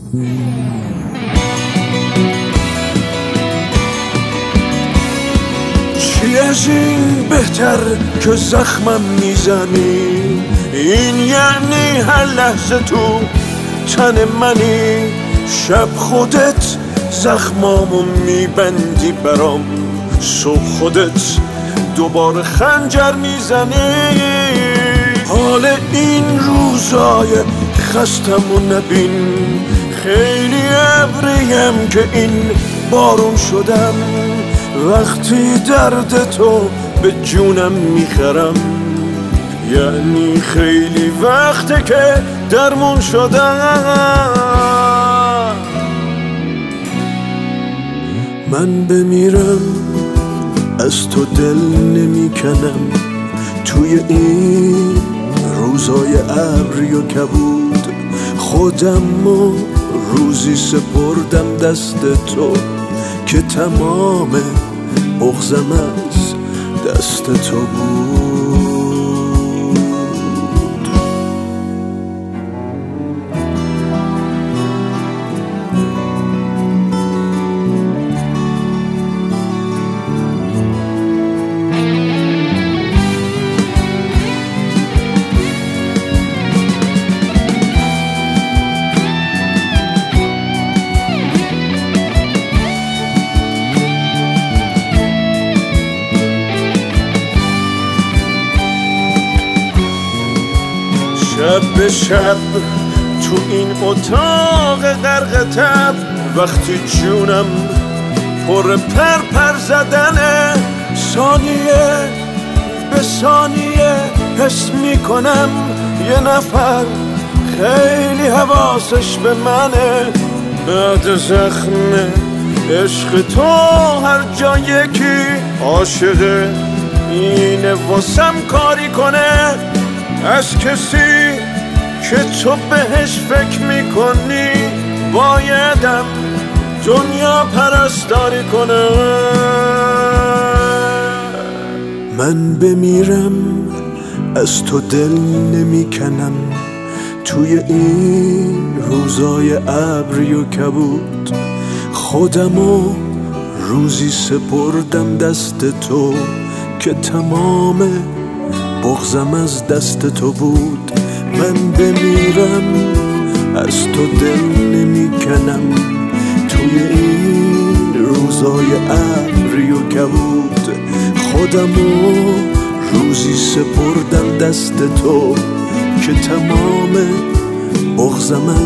چی از این بهتر که زخمم میزنی، این یعنی هر لحظه تو تن منی، شب خودت زخمامو میبندی برام، صبح خودت دوباره خنجر میزنی. حال این روزای خستمو نبین، خیلی ابریم که این بارون شدم، وقتی درد تو به جونم میخرم، یعنی خیلی وقته که درمون شدم. من بمیرم از تو دل نمیکنم، توی این روزای ابری و کبود، خودمو روزی سپردم دست تو که تمام بغضم از دست تو بود. شب به شب تو این اتاق غرق تب، وقتی جونم پر پر زدنه، ثانیه به ثانیه حس میکنم یه نفر خیلی حواسش به منه. بعد زخم عشق تو هر جا یکی عاشقه، اینه واسم کاری کنه از کسی که تو بهش فکر میکنی، بایدم دنیا پرستاری کنه. من بمیرم از تو دل نمیکنم، توی این روزای ابری و کبود، خودمو روزی سپردم دست تو که تمام بغضم از دست تو بود. من بمیرم از تو دل نمیکنم، توی این روزای ابری و کبود، خودمو روزی سپردم دست تو که تمام بغضم